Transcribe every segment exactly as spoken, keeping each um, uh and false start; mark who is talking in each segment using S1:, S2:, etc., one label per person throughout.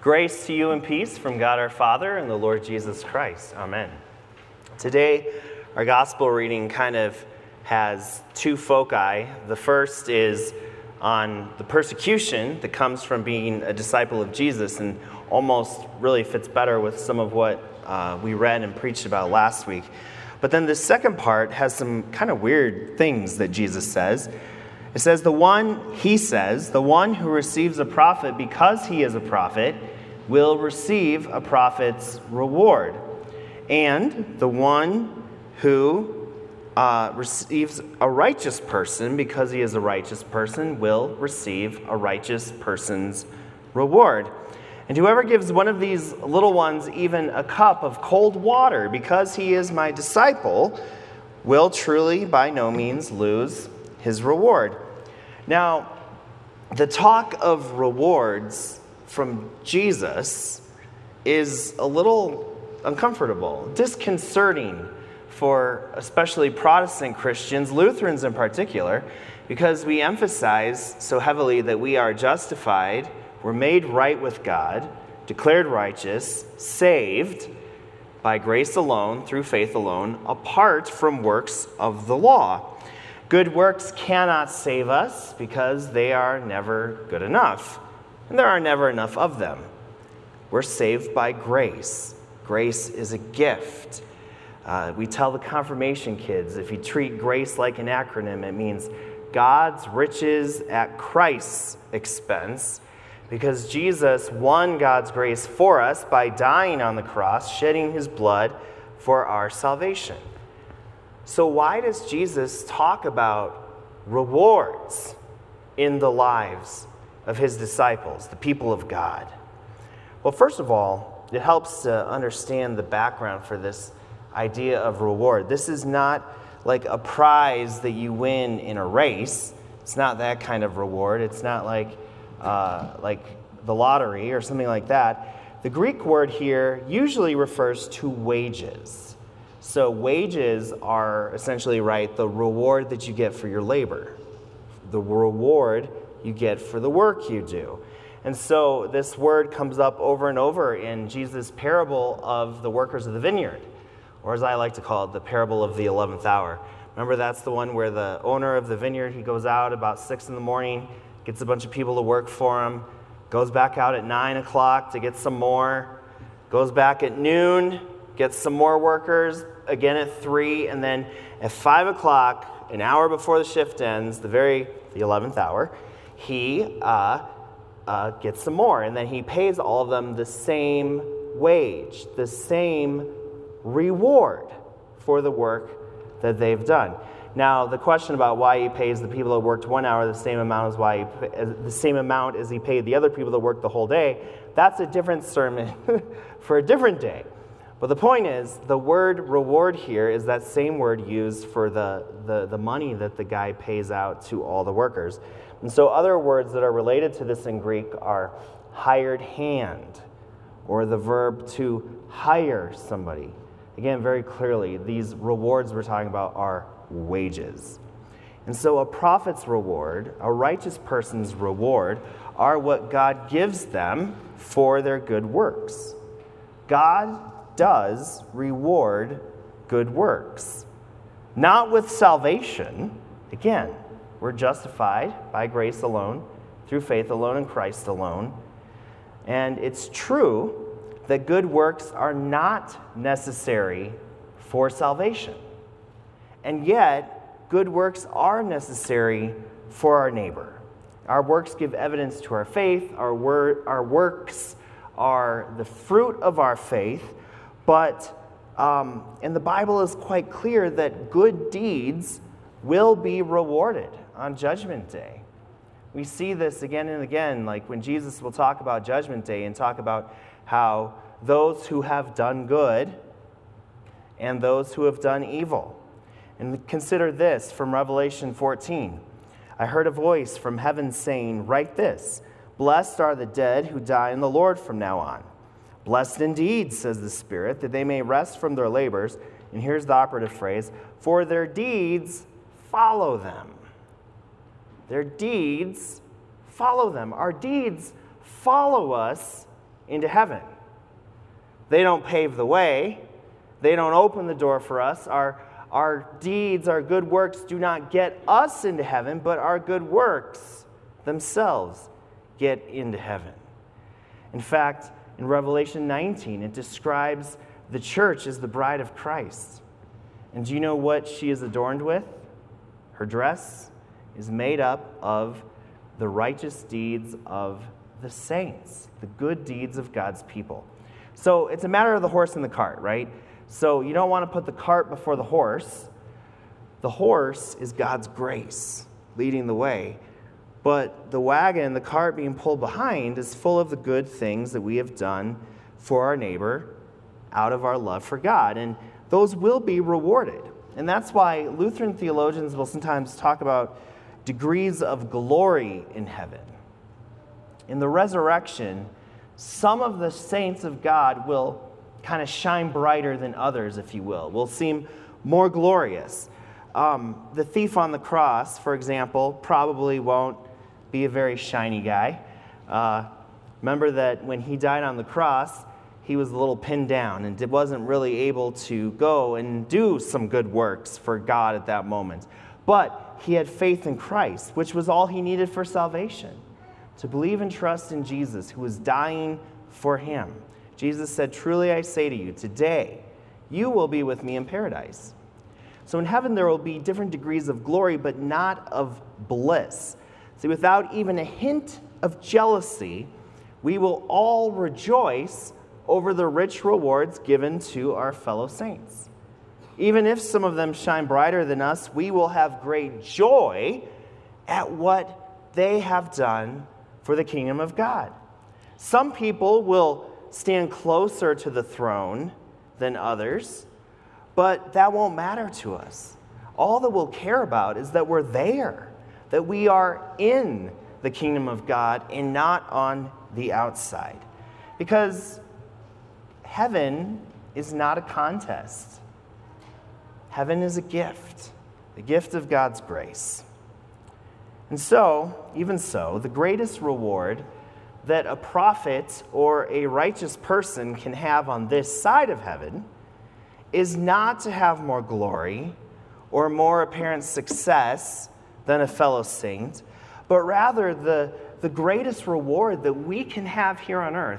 S1: Grace to you and peace from God our Father and the Lord Jesus Christ. Amen. Today, our gospel reading kind of has two foci. The first is on the persecution that comes from being a disciple of Jesus and almost really fits better with some of what uh, we read and preached about last week. But then the second part has some kind of weird things that Jesus says. It says, the one, he says, the one who receives a prophet because he is a prophet will receive a prophet's reward. And the one who uh, receives a righteous person because he is a righteous person will receive a righteous person's reward. And whoever gives one of these little ones even a cup of cold water because he is my disciple will truly by no means lose his reward. Now, the talk of rewards from Jesus is a little uncomfortable, disconcerting for especially Protestant Christians, Lutherans in particular, because we emphasize so heavily that we are justified, we're made right with God, declared righteous, saved by grace alone, through faith alone, apart from works of the law. Good works cannot save us because they are never good enough. And there are never enough of them. We're saved by grace. Grace is a gift. Uh, we tell the confirmation kids, if you treat grace like an acronym, it means God's riches at Christ's expense, because Jesus won God's grace for us by dying on the cross, shedding his blood for our salvation. So why does Jesus talk about rewards in the lives of his disciples, the people of God? Well, first of all, it helps to understand the background for this idea of reward. This is not like a prize that you win in a race. It's not that kind of reward. It's not like uh, like the lottery or something like that. The Greek word here usually refers to wages. So wages are essentially, right, the reward that you get for your labor. The reward you get for the work you do. And so this word comes up over and over in Jesus' parable of the workers of the vineyard, or as I like to call it, the parable of the eleventh hour. Remember, that's the one where the owner of the vineyard, he goes out about six in the morning, gets a bunch of people to work for him, goes back out at nine o'clock to get some more, goes back at noon, gets some more workers, again at three, and then at five o'clock, an hour before the shift ends, the very, the eleventh hour, he uh, uh, gets some more, and then he pays all of them the same wage, the same reward for the work that they've done. Now, the question about why he pays the people that worked one hour the same amount as why he, the same amount as he paid the other people that worked the whole day, that's a different sermon for a different day. But the point is, the word reward here is that same word used for the, the, the money that the guy pays out to all the workers. And so other words that are related to this in Greek are hired hand, or the verb to hire somebody. Again, very clearly, these rewards we're talking about are wages. And so a prophet's reward, a righteous person's reward, are what God gives them for their good works. God does reward good works. Not with salvation. Again, we're justified by grace alone, through faith alone in Christ alone. And it's true that good works are not necessary for salvation. And yet, good works are necessary for our neighbor. Our works give evidence to our faith. Our, wor- our works are the fruit of our faith. But, um, and the Bible is quite clear that good deeds will be rewarded on Judgment Day. We see this again and again, like when Jesus will talk about Judgment Day and talk about how those who have done good and those who have done evil. And consider this from Revelation fourteen. I heard a voice from heaven saying, write this, blessed are the dead who die in the Lord from now on. Blessed indeed, says the Spirit, that they may rest from their labors. And here's the operative phrase, for their deeds follow them. Their deeds follow them. Our deeds follow us into heaven. They don't pave the way. They don't open the door for us. Our, our deeds, our good works do not get us into heaven, but our good works themselves get into heaven. In fact, in Revelation nineteen, it describes the church as the bride of Christ. And do you know what she is adorned with? Her dress is made up of the righteous deeds of the saints, the good deeds of God's people. So it's a matter of the horse and the cart, right? So you don't want to put the cart before the horse. The horse is God's grace leading the way. But the wagon, the cart being pulled behind, is full of the good things that we have done for our neighbor out of our love for God. And those will be rewarded. And that's why Lutheran theologians will sometimes talk about degrees of glory in heaven. In the resurrection, some of the saints of God will kind of shine brighter than others, if you will, will seem more glorious. Um, the thief on the cross, for example, probably won't be a very shiny guy. Uh, remember that when he died on the cross, he was a little pinned down and wasn't really able to go and do some good works for God at that moment. But he had faith in Christ, which was all he needed for salvation, to believe and trust in Jesus, who was dying for him. Jesus said, "Truly I say to you, today you will be with me in paradise." So in heaven there will be different degrees of glory, but not of bliss. See, without even a hint of jealousy, we will all rejoice over the rich rewards given to our fellow saints. Even if some of them shine brighter than us, we will have great joy at what they have done for the kingdom of God. Some people will stand closer to the throne than others, but that won't matter to us. All that we'll care about is that we're there, that we are in the kingdom of God and not on the outside. Because heaven is not a contest. Heaven is a gift, the gift of God's grace. And so, even so, the greatest reward that a prophet or a righteous person can have on this side of heaven is not to have more glory or more apparent success than a fellow saint, but rather the, the greatest reward that we can have here on earth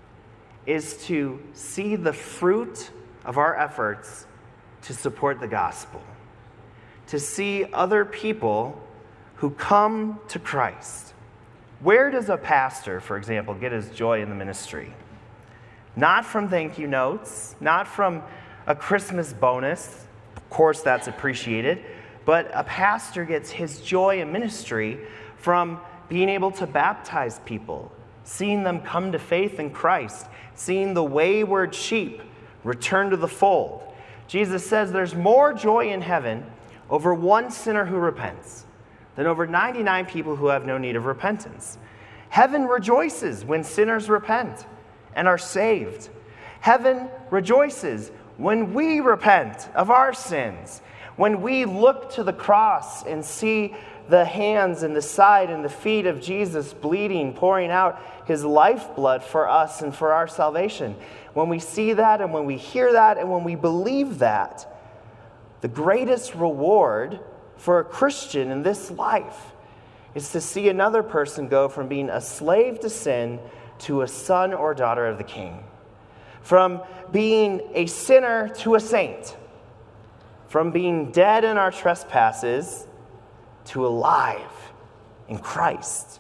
S1: is to see the fruit of our efforts to support the gospel, to see other people who come to Christ. Where does a pastor, for example, get his joy in the ministry? Not from thank you notes, not from a Christmas bonus. Of course, that's appreciated. But a pastor gets his joy in ministry from being able to baptize people, seeing them come to faith in Christ, seeing the wayward sheep return to the fold. Jesus says there's more joy in heaven over one sinner who repents than over ninety-nine people who have no need of repentance. Heaven rejoices when sinners repent and are saved. Heaven rejoices when we repent of our sins, when we look to the cross and see the hands and the side and the feet of Jesus bleeding, pouring out his lifeblood for us and for our salvation. When we see that and when we hear that and when we believe that, the greatest reward for a Christian in this life is to see another person go from being a slave to sin to a son or daughter of the King. From being a sinner to a saint. From being dead in our trespasses to alive in Christ.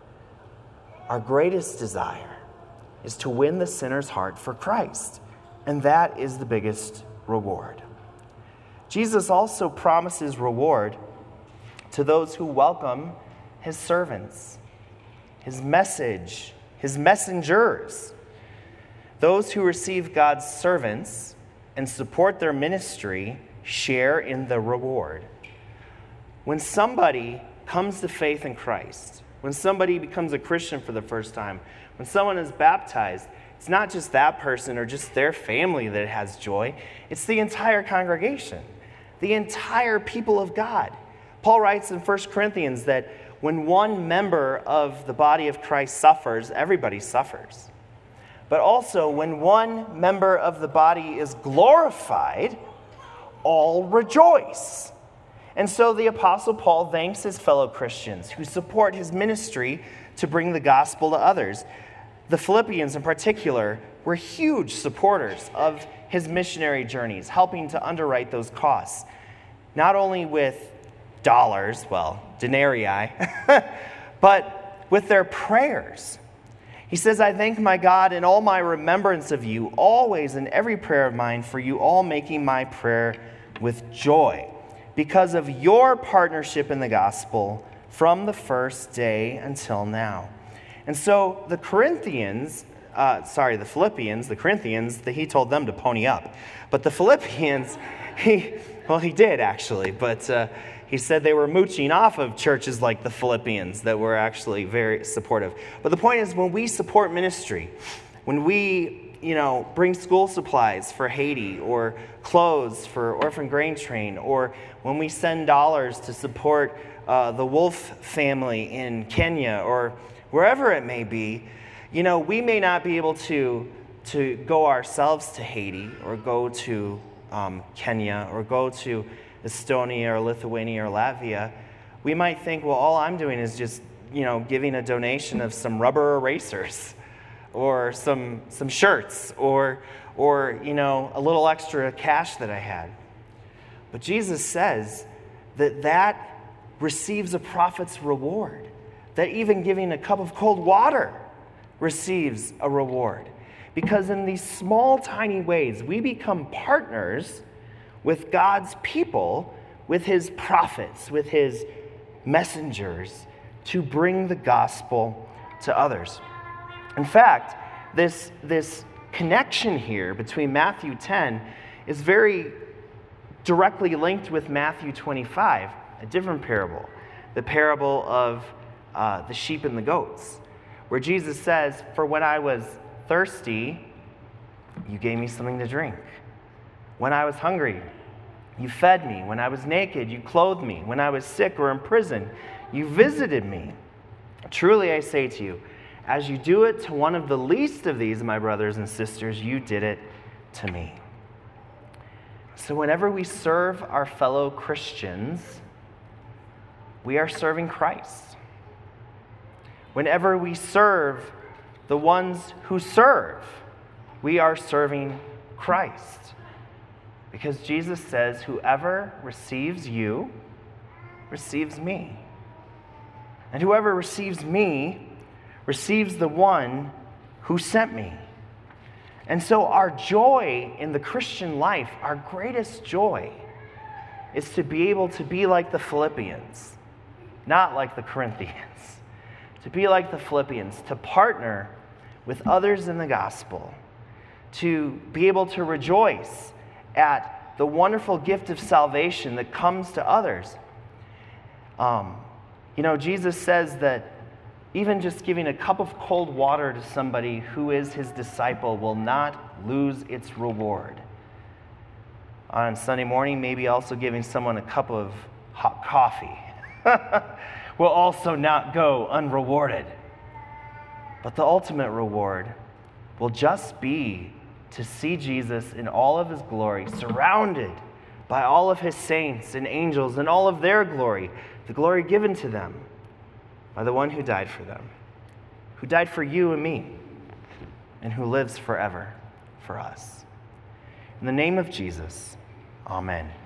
S1: Our greatest desire is to win the sinner's heart for Christ. And that is the biggest reward. Jesus also promises reward to those who welcome his servants, his message, his messengers. Those who receive God's servants and support their ministry share in the reward. When somebody comes to faith in Christ, when somebody becomes a Christian for the first time, when someone is baptized, it's not just that person or just their family that has joy. It's the entire congregation, the entire people of God. Paul writes in First Corinthians that when one member of the body of Christ suffers, everybody suffers. but also when one member of the body is glorified, all rejoice. And so the Apostle Paul thanks his fellow Christians who support his ministry to bring the gospel to others. The Philippians in particular were huge supporters of his missionary journeys, helping to underwrite those costs, not only with dollars, well, denarii, but with their prayers. He says, I thank my God in all my remembrance of you, always in every prayer of mine, for you all making my prayer with joy, because of your partnership in the gospel from the first day until now. And so the Corinthians, uh, sorry, the Philippians, the Corinthians, the, he told them to pony up. But the Philippians, he, well, he did actually, but uh, he said they were mooching off of churches like the Philippians that were actually very supportive. But the point is, when we support ministry, when we, you know, bring school supplies for Haiti, or clothes for Orphan Grain Train, or when we send dollars to support uh, the Wolf family in Kenya, or wherever it may be, you know, we may not be able to, to go ourselves to Haiti, or go to um, Kenya, or go to Estonia, or Lithuania, or Latvia. We might think, well, all I'm doing is just, you know, giving a donation of some rubber erasers, or some some shirts, or or you know, a little extra cash that I had. But Jesus says that that receives a prophet's reward, that even giving a cup of cold water receives a reward. Because in these small, tiny ways, we become partners with God's people, with his prophets, with his messengers, to bring the gospel to others. In fact, this, this connection here between Matthew ten is very directly linked with Matthew twenty-five, a different parable, the parable of uh, the sheep and the goats, where Jesus says, for when I was thirsty, you gave me something to drink. When I was hungry, you fed me. When I was naked, you clothed me. When I was sick or in prison, you visited me. Truly I say to you, as you do it to one of the least of these, my brothers and sisters, you did it to me. So whenever we serve our fellow Christians, we are serving Christ. Whenever we serve the ones who serve, we are serving Christ. Because Jesus says, whoever receives you receives me. And whoever receives me receives the one who sent me. And so our joy in the Christian life, our greatest joy, is to be able to be like the Philippians, not like the Corinthians. To be like the Philippians, to partner with others in the gospel, to be able to rejoice at the wonderful gift of salvation that comes to others. Um, you know, Jesus says that even just giving a cup of cold water to somebody who is his disciple will not lose its reward. On Sunday morning, maybe also giving someone a cup of hot coffee will also not go unrewarded. But the ultimate reward will just be to see Jesus in all of his glory, surrounded by all of his saints and angels and all of their glory, the glory given to them by the one who died for them, who died for you and me, and who lives forever for us. In the name of Jesus, amen.